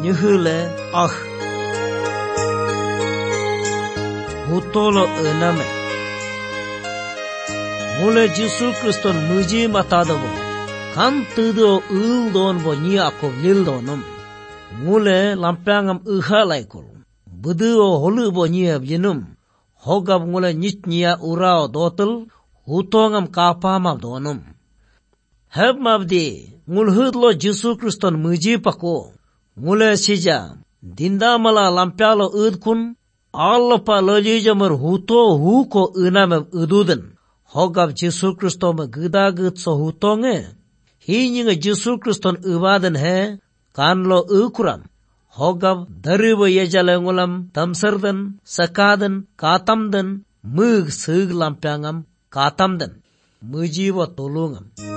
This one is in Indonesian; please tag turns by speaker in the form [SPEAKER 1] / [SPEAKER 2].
[SPEAKER 1] nyuhule hutolo ename mule Yesu Kriston muji matadabo kan tudo uldon bo ni ako lildonum mule lampangam uhalaikul buduo holu bo ni abinum hogab mule nitnya urao dotul hutongam kapamam donum heb mabdi ngulhudlo Yesu Kriston muji pako mule sija dindamala lampalo udkun alpa lolijamar huto huko uname ududen hogab Yesu Kriston gudagud so hutonge hininga Yesu Kriston ubaden he kanlo ukuram hogab daribo yejalengulam tamsardan sakadan katamdan mug sig lampangam katamdan mujibo tolungam